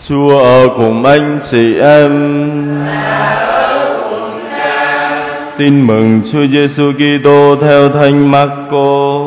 Chúa ở cùng anh chị em. Tin mừng Chúa Giêsu Kitô theo Thánh Marco.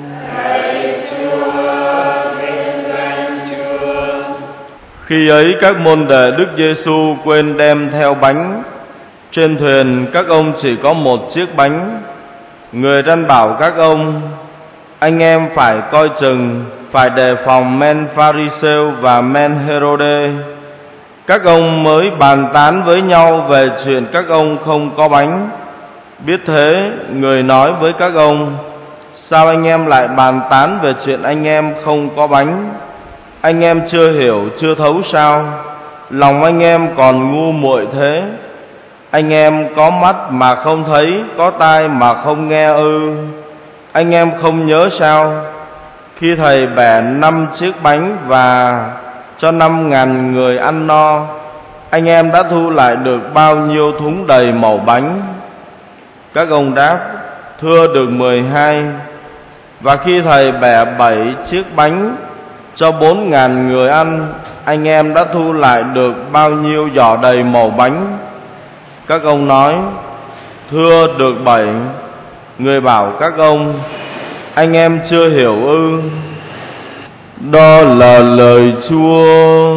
Khi ấy các môn đệ Đức Giêsu quên đem theo bánh. Trên thuyền các ông chỉ có một chiếc bánh. Người răn bảo các ông: anh em phải coi chừng, phải đề phòng men Pha-ri-sêu và men Hê-rô-đê. Các ông mới bàn tán với nhau về chuyện các ông không có bánh. Biết thế, người nói với các ông: sao anh em lại bàn tán về chuyện anh em không có bánh? Anh em chưa hiểu, chưa thấu sao? Lòng anh em còn ngu muội thế. Anh em có mắt mà không thấy, có tai mà không nghe ư? Anh em không nhớ sao? Khi Thầy bẻ 5 chiếc bánh và cho 5.000 người ăn no, anh em đã thu lại được bao nhiêu thúng đầy mẩu bánh? Các ông đáp: thưa được 12. Và khi Thầy bẻ 7 chiếc bánh cho 4.000 người ăn, anh em đã thu lại được bao nhiêu giỏ đầy mẩu bánh? Các ông nói: thưa được 7. Người bảo các ông: anh em chưa hiểu ư? Đó là lời Chúa.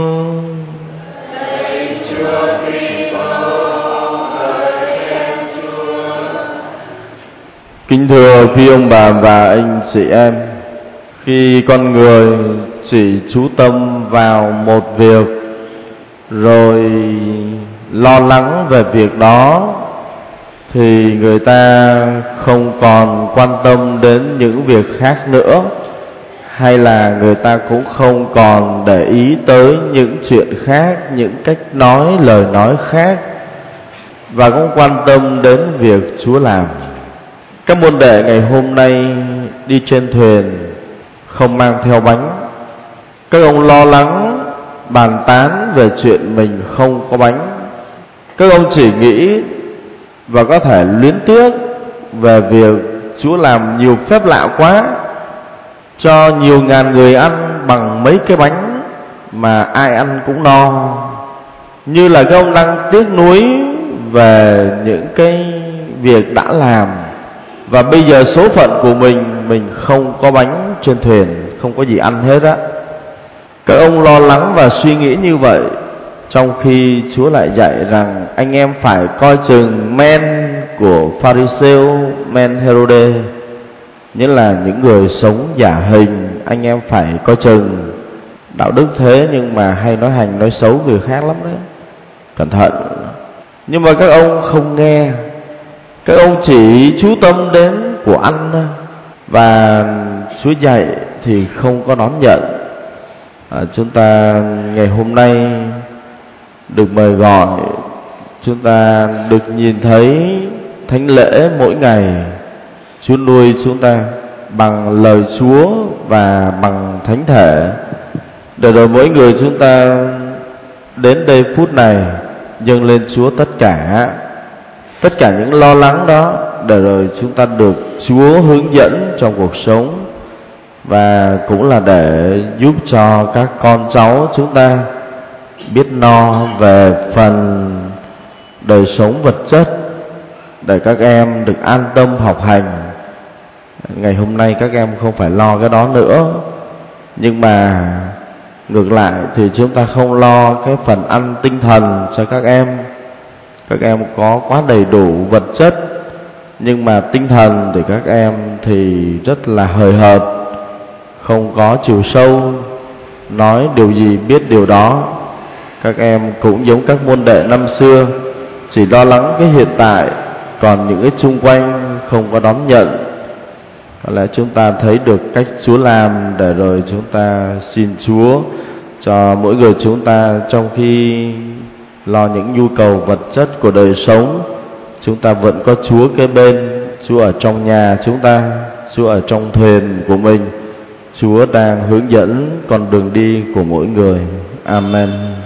Kính thưa quý ông bà và anh chị em, khi con người chỉ chú tâm vào một việc rồi lo lắng về việc đó thì người ta không còn quan tâm đến những việc khác nữa, hay là người ta cũng không còn để ý tới những chuyện khác, những cách nói, lời nói khác, và cũng quan tâm đến việc Chúa làm. Các môn đệ ngày hôm nay đi trên thuyền không mang theo bánh. Các ông lo lắng bàn tán về chuyện mình không có bánh. Các ông chỉ nghĩ và có thể luyến tiếc về việc Chúa làm nhiều phép lạ quá, cho nhiều ngàn người ăn bằng mấy cái bánh mà ai ăn cũng no. Như là các ông đang tiếc nuối về những cái việc đã làm, và bây giờ số phận của mình không có bánh trên thuyền, không có gì ăn hết á. Các ông lo lắng và suy nghĩ như vậy, trong khi Chúa lại dạy rằng anh em phải coi chừng men của Pha-ri-sêu, men Hê-rô-đê, nghĩa là những người sống giả hình. Anh em phải coi chừng. Đạo đức thế nhưng mà hay nói hành nói xấu người khác lắm đấy, cẩn thận. Nhưng mà các ông không nghe. Các ông chỉ chú tâm đến của ăn, và Chúa dạy thì không có đón nhận. Chúng ta ngày hôm nay được mời gọi, chúng ta được nhìn thấy thánh lễ mỗi ngày. Chúa nuôi chúng ta bằng lời Chúa và bằng thánh thể, để rồi mỗi người chúng ta đến đây phút này dâng lên Chúa tất cả những lo lắng đó, để rồi chúng ta được Chúa hướng dẫn trong cuộc sống, và cũng là để giúp cho các con cháu chúng ta biết no về phần đời sống vật chất, để các em được an tâm học hành. Ngày hôm nay các em không phải lo cái đó nữa, nhưng mà ngược lại thì chúng ta không lo cái phần ăn tinh thần cho các em. Các em có quá đầy đủ vật chất, nhưng mà tinh thần thì các em thì rất là hời hợt, không có chiều sâu, nói điều gì biết điều đó. Các em cũng giống các môn đệ năm xưa, chỉ lo lắng cái hiện tại, còn những cái xung quanh không có đón nhận. Có lẽ chúng ta thấy được cách Chúa làm, để rồi chúng ta xin Chúa cho mỗi người chúng ta, trong khi lo những nhu cầu vật chất của đời sống, chúng ta vẫn có Chúa kế bên. Chúa ở trong nhà chúng ta, Chúa ở trong thuyền của mình, Chúa đang hướng dẫn con đường đi của mỗi người. Amen.